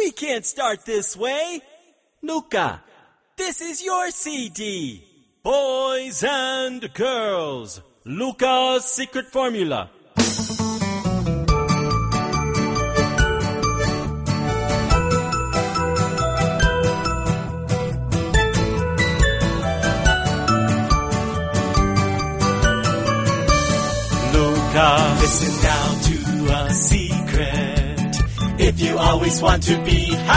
We can't start this way. Luca, this is your CD. Boys and girls, Luca's secret formula. Luca, listen now to a secret. If you always want to be